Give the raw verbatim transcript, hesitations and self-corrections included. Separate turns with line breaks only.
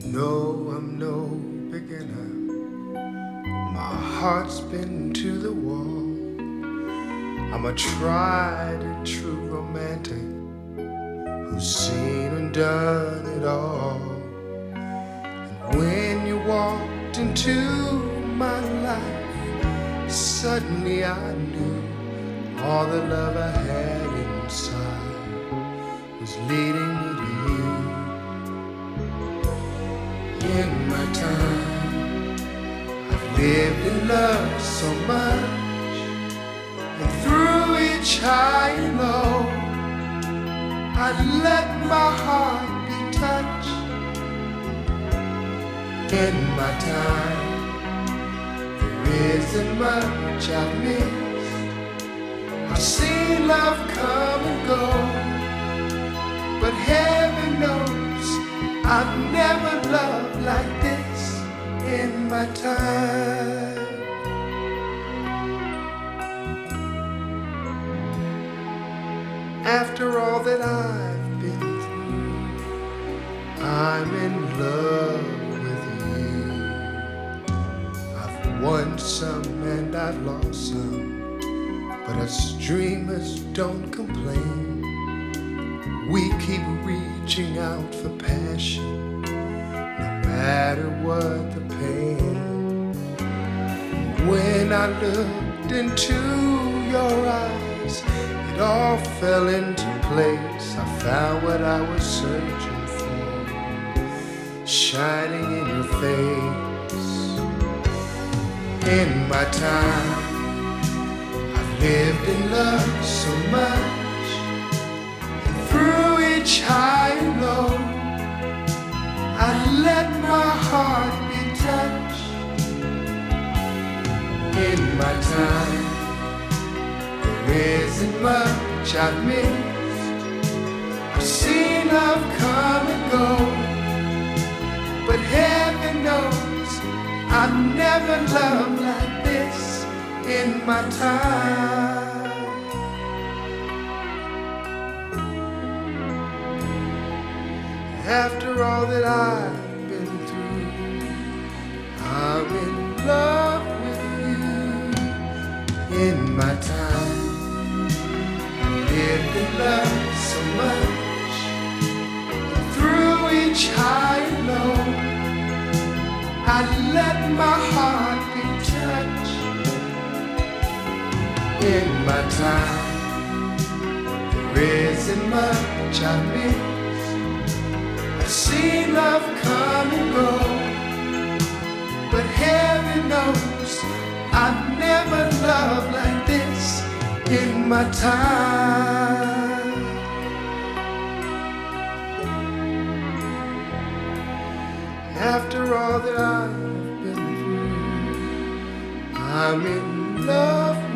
know I'm no beginner. My heart's been to the wall. I'm a tried and true romantic who's seen and done it all. And when you walked into my life, suddenly I knew all the love I had inside was leading me to you. In my time, I've lived in love so much, and through each high and low, I let my heart be touched. In my time, there isn't much I've missed. I've seen love come and go, but heaven knows I've never loved like this in my time. After all that I've been through, I'm in love with you. I've won some and I've lost some, but us dreamers don't complain. We keep reaching out for passion, no matter what the pain. When I looked into your eyes, it all fell into place. I found what I was searching for, shining in your face. In my time, I've lived in love so much, and through each high and low, I let my heart be touched. In my time, there isn't much I've missed. I've seen love come and go, but heaven knows I've never loved like this in my time. After all that I've been through, I'm in love with you. In my time, lived in love so much, and through each high and low, I let my heart be touched. In my time, there isn't much I miss. I've seen love come and go, but heaven knows I've never loved like this in my time. After all that I've been through, I'm in love